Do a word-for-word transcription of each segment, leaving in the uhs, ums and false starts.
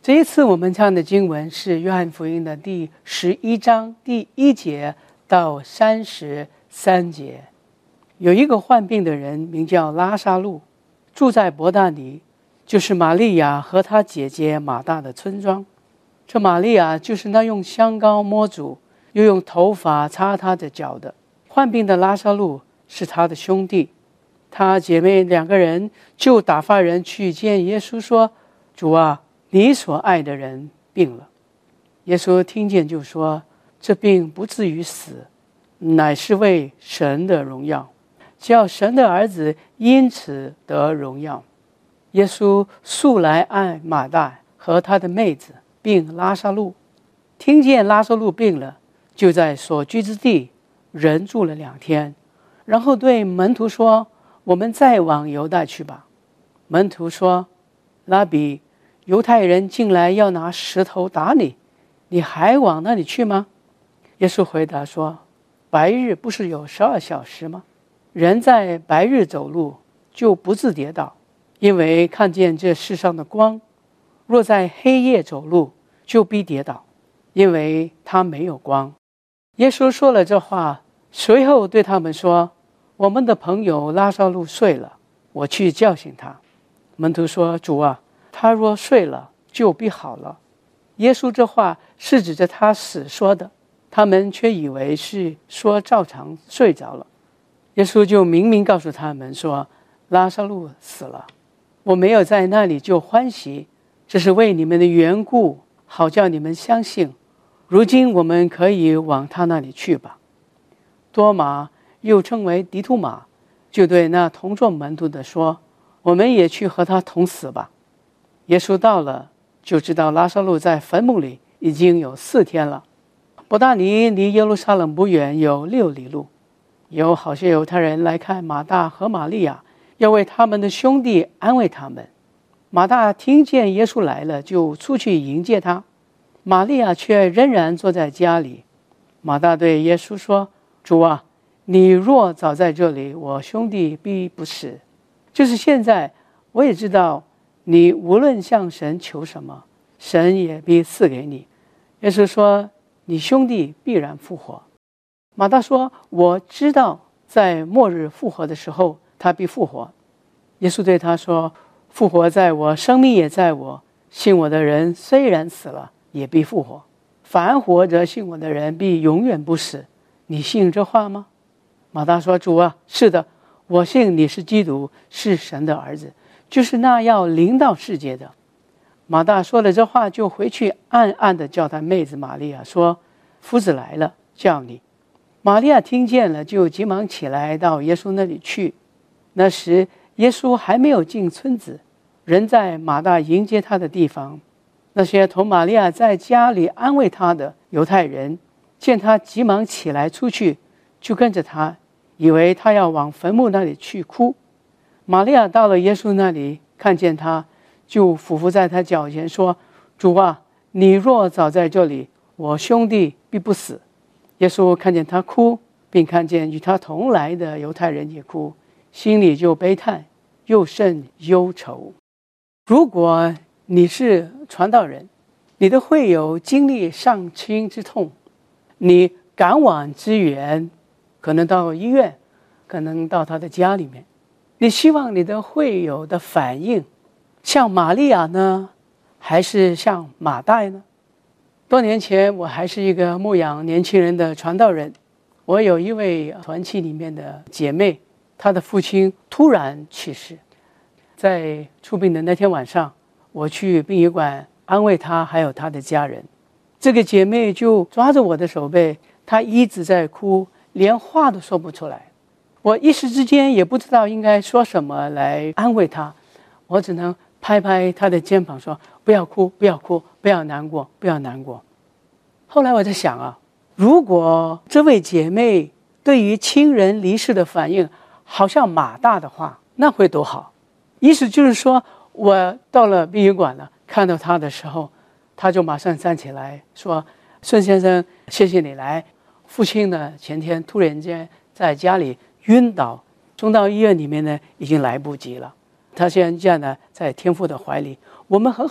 这一次我们唱的经文是约翰福音的第十一章第一节到三十三节。有一个患病的人名叫拉撒路，住在伯大尼，就是玛利亚和她姐姐马大的村庄。这玛利亚就是那用香膏摸主，又用头发擦他的脚的。患病的拉撒路是他的兄弟，他姐妹两个人就打发人去见耶稣，说：主啊，你所爱的人病了。耶稣听见就说：这病不至于死，乃是为神的荣耀，叫神的儿子因此得荣耀。耶稣素来爱马大和他的妹子，并拉撒路。听见拉撒路病了，就在所居之地人住了两天，然后对门徒说：我们再往犹大去吧。门徒说：拉比，犹太人进来要拿石头打你，你还往那里去吗？耶稣回答说：白日不是有十二小时吗？人在白日走路就不致跌倒，因为看见这世上的光；若在黑夜走路，就必跌倒，因为他没有光。耶稣说了这话，随后对他们说：我们的朋友拉撒路睡了，我去叫醒他。门徒说：主啊，他若睡了，就必好了。耶稣这话是指着他死说的，他们却以为是说照常睡着了。耶稣就明明告诉他们说：拉撒路死了，我没有在那里就欢喜，这是为你们的缘故，好叫你们相信。如今我们可以往他那里去吧。多马又称为迪图马，就对那同做门徒的说：我们也去和他同死吧。耶稣到了，就知道拉撒路在坟墓里已经有四天了。伯大尼离耶路撒冷不远，有六里路。有好些犹太人来看马大和玛利亚，要为他们的兄弟安慰他们。马大听见耶稣来了，就出去迎接他，玛利亚却仍然坐在家里。马大对耶稣说：主啊，你若早在这里，我兄弟必不死。就是现在，我也知道你无论向神求什么，神也必赐给你。耶稣说：你兄弟必然复活。马大说：我知道在末日复活的时候，他必复活。耶稣对他说：复活在我，生命也在我，信我的人虽然死了，也必复活。凡活着信我的人，必永远不死。你信这话吗？马大说：主啊，是的，我信你是基督，是神的儿子，就是那要临到世界的。马大说了这话，就回去暗暗地叫他妹子玛利亚说：夫子来了，叫你。玛利亚听见了，就急忙起来到耶稣那里去。那时耶稣还没有进村子，人在马大迎接他的地方。那些同玛利亚在家里安慰他的犹太人，见他急忙起来出去，就跟着他，以为他要往坟墓那里去哭。玛利亚到了耶稣那里，看见他，就俯伏在他脚前说：主啊，你若早在这里，我兄弟必不死。耶稣看见他哭，并看见与他同来的犹太人也哭，心里就悲叹，又甚忧愁。如果你是传道人，你的会友经历丧亲之痛，你赶往支援，可能到医院，可能到他的家里面，你希望你的会友的反应像玛利亚呢，还是像马大呢？多年前我还是一个牧养年轻人的传道人，我有一位团契里面的姐妹，她的父亲突然去世。在出殡的那天晚上，我去殡仪馆安慰她还有她的家人。这个姐妹就抓着我的手背，她一直在哭，连话都说不出来。我一时之间也不知道应该说什么来安慰她，我只能拍拍她的肩膀说：不要哭，不要哭，不要难过，不要难过。后来我在想啊，如果这位姐妹对于亲人离世的反应好像马大的话，那会多好。意思就是说，我到了殡仪馆了，看到她的时候，她就马上站起来说：孙先生，谢谢你来。父亲呢，前天突然间在家里晕倒，送到医院里面呢，已经来不及了。他现在呢，在天父的怀里，我们很好，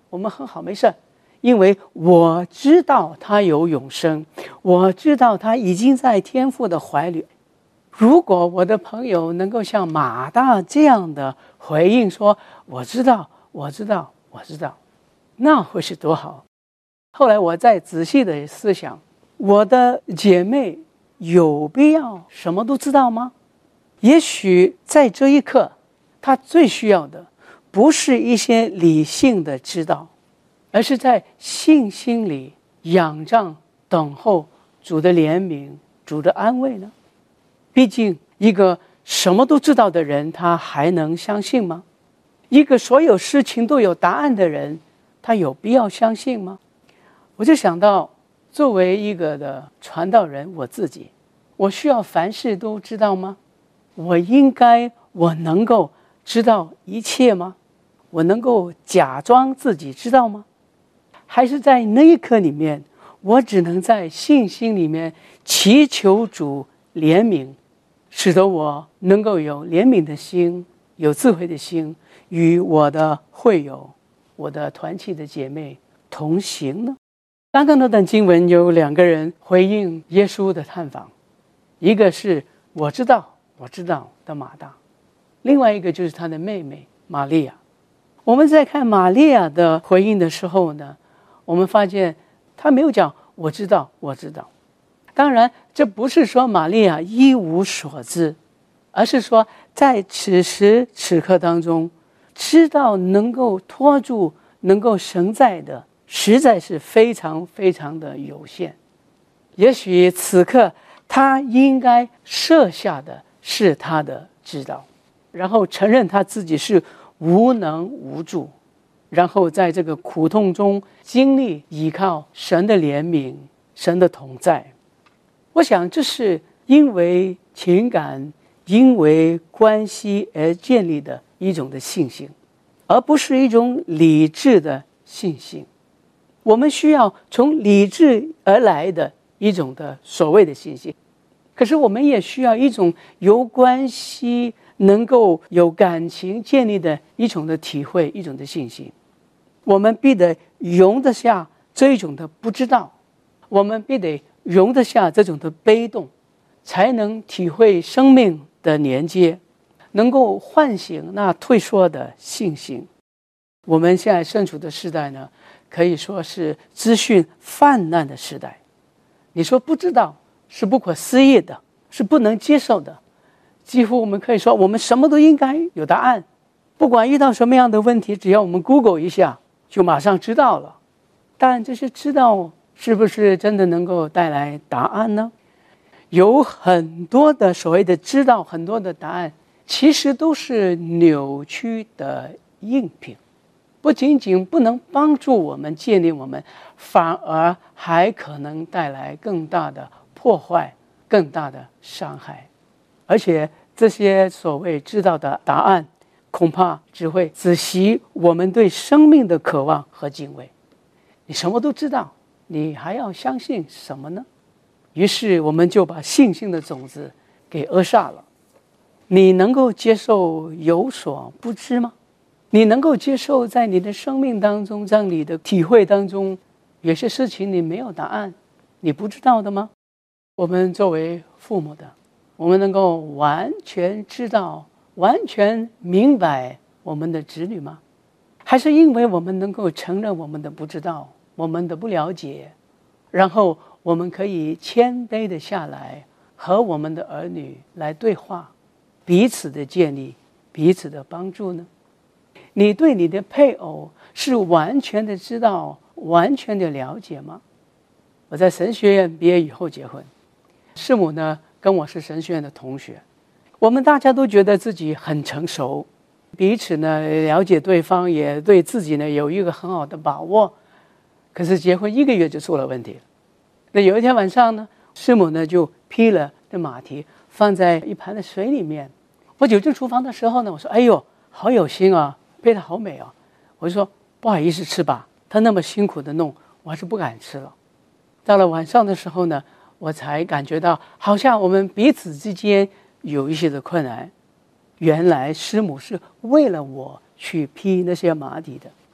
我们很好，没事，因为我知道他有永生，我知道他已经在天父的怀里。如果我的朋友能够像马大这样的回应说我知道我知道我知道，那会是多好。后来我再仔细的思想，我的姐妹有必要什么都知道吗？也许在这一刻她最需要的不是一些理性的知道，而是在信心里仰仗等候主的怜悯，主的安慰呢？毕竟一个什么都知道的人，他还能相信吗？一个所有事情都有答案的人，他有必要相信吗？我就想到作为一个的传道人，我自己，我需要凡事都知道吗？我应该我能够知道一切吗？我能够假装自己知道吗？还是在那一刻里面，我只能在信心里面祈求主怜悯，使得我能够有怜悯的心，有智慧的心，与我的会友，我的团契的姐妹同行呢？刚刚那段经文有两个人回应耶稣的探访，一个是我知道我知道的马大，另外一个就是他的妹妹玛利亚。我们在看玛利亚的回应的时候呢，我们发现他没有讲我知道我知道。当然这不是说玛利亚一无所知，而是说在此时此刻当中，知道能够拖住能够承载的实在是非常非常的有限。也许此刻他应该设下的是他的知道，然后承认他自己是无能无助，然后在这个苦痛中经历依靠神的怜悯，神的同在。我想这是因为情感因为关系而建立的一种的信心，而不是一种理智的信心。我们需要从理智而来的一种的所谓的信心，可是我们也需要一种由关系能够有感情建立的一种的体会，一种的信心。我们必得容得下这一种的不知道，我们必得容得下这种的被动，才能体会生命的连接，能够唤醒那退缩的信心。我们现在身处的时代呢，可以说是资讯泛滥的时代。你说不知道是不可思议的，是不能接受的。几乎我们可以说我们什么都应该有答案，不管遇到什么样的问题，只要我们 Google 一下就马上知道了。但这些知道是不是真的能够带来答案呢？有很多的所谓的知道，很多的答案其实都是扭曲的硬品，不仅仅不能帮助我们建立我们，反而还可能带来更大的破坏，更大的伤害。而且这些所谓知道的答案，恐怕只会止息我们对生命的渴望和敬畏。你什么都知道，你还要相信什么呢？于是我们就把信心的种子给扼杀了。你能够接受有所不知吗？你能够接受在你的生命当中，在你的体会当中，有些事情你没有答案，你不知道的吗？我们作为父母的，我们能够完全知道，完全明白我们的子女吗？还是因为我们能够承认我们的不知道，我们的不了解，然后我们可以谦卑的下来，和我们的儿女来对话，彼此的建立，彼此的帮助呢？你对你的配偶是完全的知道，完全的了解吗？我在神学院毕业以后结婚，师母呢跟我是神学院的同学，我们大家都觉得自己很成熟，彼此呢了解对方，也对自己呢有一个很好的把握。可是结婚一个月就出了问题了。那有一天晚上呢，师母呢就劈了这马蹄放在一盘的水里面。我走进厨房的时候呢，我说哎呦好有心啊，配得好美啊。我就说不好意思吃吧，他那么辛苦的弄，我还是不敢吃了。到了晚上的时候呢，我才感觉到好像我们彼此之间有一些的困难。原来师母是为了我去劈那些马蹄的。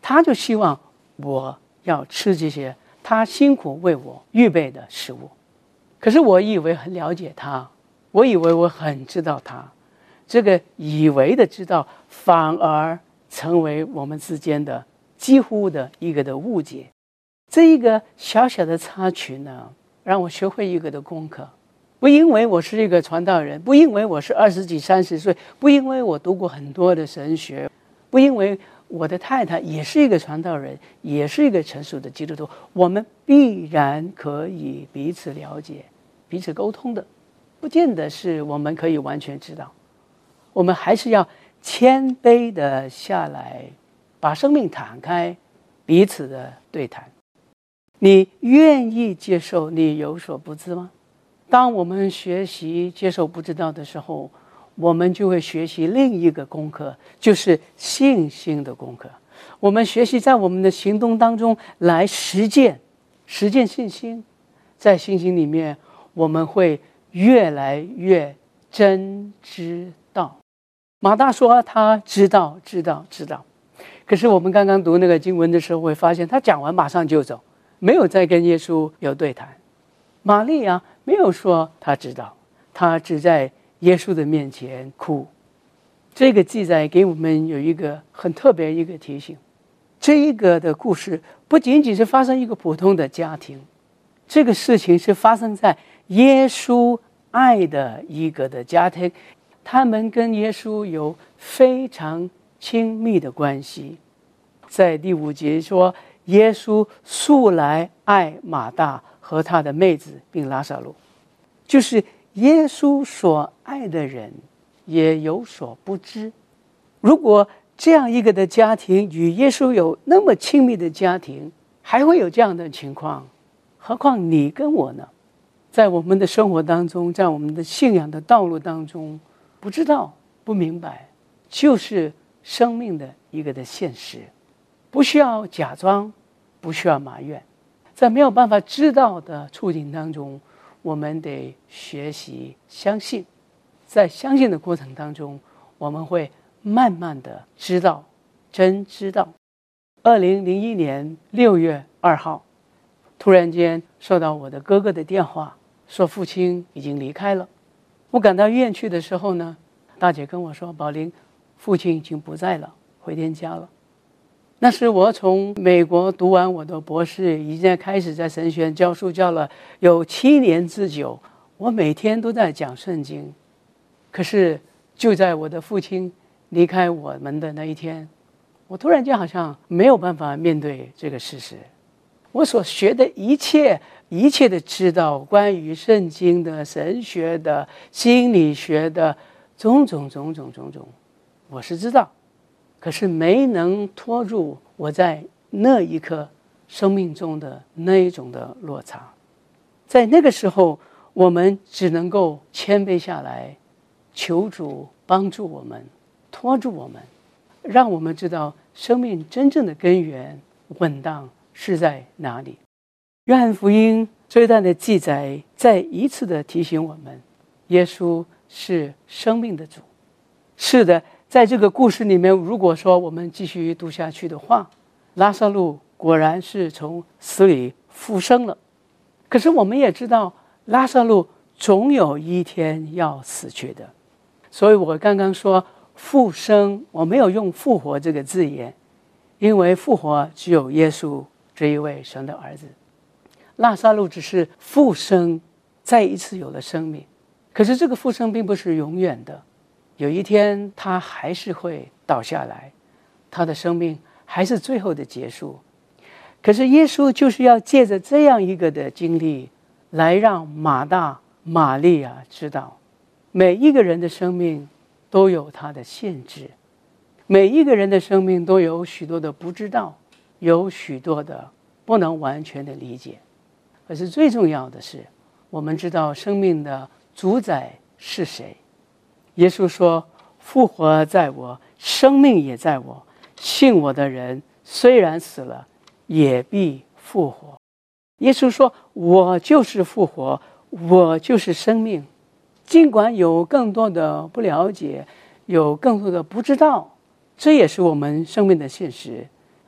他就希望我要吃这些他辛苦为我预备的食物。可是我以为很了解他，我以为我很知道他，这个以为的知道反而成为我们之间的几乎的一个的误解。这一个小小的插曲呢，让我学会一个的功课。不因为我是一个传道人，不因为我是二十几三十岁，不因为我读过很多的神学，不因为我的太太也是一个传道人，也是一个成熟的基督徒，我们必然可以彼此了解，彼此沟通的。不见得是我们可以完全知道，我们还是要谦卑的下来，把生命敞开，彼此的对谈。你愿意接受你有所不知吗？当我们学习接受不知道的时候，我们就会学习另一个功课，就是信心的功课。我们学习在我们的行动当中来实践实践信心，在信心里面我们会越来越真知道。马大说他知道知道知道，可是我们刚刚读那个经文的时候会发现，他讲完马上就走，没有再跟耶稣有对谈。玛利亚没有说他知道，他只在耶稣的面前哭。这个记载给我们有一个很特别一个提醒，这一个的故事不仅仅是发生一个普通的家庭，这个事情是发生在耶稣爱的一个的家庭，他们跟耶稣有非常亲密的关系。在第五节说，耶稣素来爱马大和他的妹子并拉撒路，就是耶稣所爱的人也有所不知。如果这样一个的家庭与耶稣有那么亲密的家庭，还会有这样的情况，何况你跟我呢？在我们的生活当中，在我们的信仰的道路当中，不知道不明白，就是生命的一个的现实。不需要假装，不需要埋怨，在没有办法知道的处境当中，我们得学习相信。在相信的过程当中，我们会慢慢的知道，真知道。二零零一年六月二号，突然间收到我的哥哥的电话，说父亲已经离开了。我赶到医院去的时候呢，大姐跟我说，宝玲，父亲已经不在了，回天家了。那是我从美国读完我的博士，已经开始在神学院教书，教了有七年之久。我每天都在讲圣经，可是就在我的父亲离开我们的那一天，我突然间好像没有办法面对这个事实。我所学的一切一切的知道，关于圣经的、神学的、心理学的种种种种种种，我是知道，可是没能拖住我在那一刻生命中的那一种的落差。在那个时候，我们只能够谦卑下来，求主帮助我们，拖住我们，让我们知道生命真正的根源稳当是在哪里。约翰福音这一段的记载再一次的提醒我们，耶稣是生命的主。是的，在这个故事里面，如果说我们继续读下去的话，拉撒路果然是从死里复生了。可是我们也知道，拉撒路总有一天要死去的。所以我刚刚说复生，我没有用复活这个字眼，因为复活只有耶稣这一位神的儿子。拉撒路只是复生，再一次有了生命。可是这个复生并不是永远的，有一天他还是会倒下来，他的生命还是最后的结束。可是耶稣就是要借着这样一个的经历，来让马大、玛利亚知道，每一个人的生命都有它的限制，每一个人的生命都有许多的不知道，有许多的不能完全的理解。可是最重要的是，我们知道生命的主宰是谁。耶稣说，复活在我，生命也在我，信我的人虽然死了，也必复活。耶稣说，我就是复活，我就是生命。尽管有更多的不了解，有更多的不知道，这也是我们生命的现实。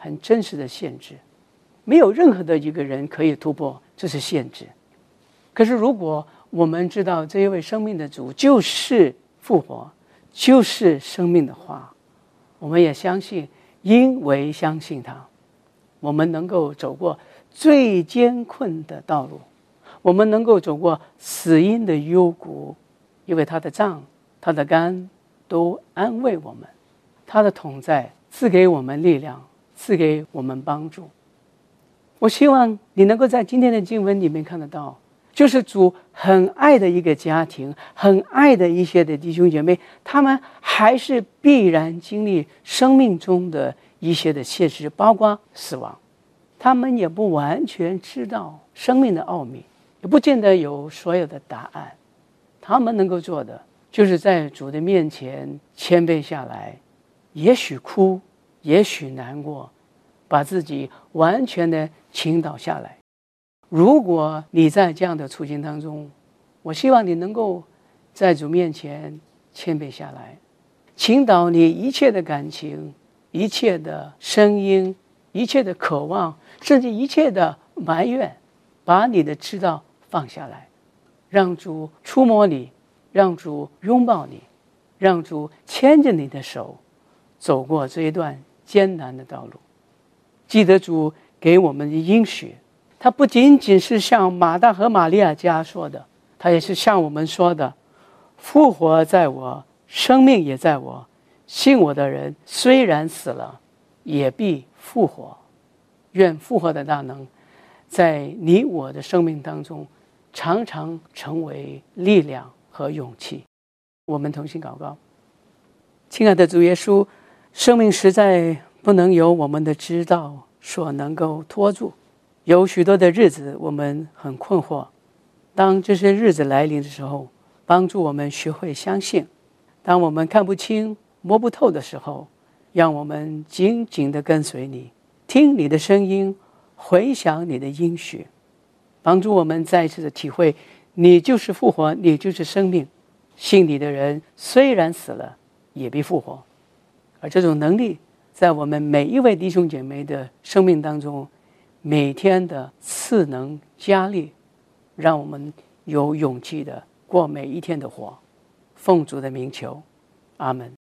很真实的限制，没有任何的一个人可以突破，这是限制。可是如果我们知道这一位生命的主就是复活，就是生命的话，我们也相信，因为相信他，我们能够走过最艰困的道路，我们能够走过死荫的幽谷，因为他的杖他的竿都安慰我们，他的同在赐给我们力量，赐给我们帮助。我希望你能够在今天的经文里面看得到，就是主很爱的一个家庭，很爱的一些的弟兄姐妹，他们还是必然经历生命中的一些的现实，包括死亡。他们也不完全知道生命的奥秘，也不见得有所有的答案。他们能够做的，就是在主的面前谦卑下来，也许哭，也许难过，把自己完全的倾倒下来。如果你在这样的处境当中，我希望你能够在主面前谦卑下来，倾倒你一切的感情，一切的声音，一切的渴望，甚至一切的埋怨，把你的知道放下来，让主触摸你，让主拥抱你，让主牵着你的手走过这一段艰难的道路。记得主给我们的应许，他不仅仅是像马大和玛利亚家说的，他也是向我们说的，复活在我，生命也在我，信我的人虽然死了，也必复活。愿复活的大能在你我的生命当中常常成为力量和勇气。我们同心祷告。亲爱的主耶稣，生命实在不能由我们的知道所能够拖住，有许多的日子我们很困惑，当这些日子来临的时候，帮助我们学会相信。当我们看不清摸不透的时候，让我们紧紧地跟随你，听你的声音，回想你的应许，帮助我们再一次的体会你就是复活，你就是生命，信你的人虽然死了也必复活。而这种能力在我们每一位弟兄姐妹的生命当中每天的赐能加力，让我们有勇气的过每一天的活。奉主的名求，阿们。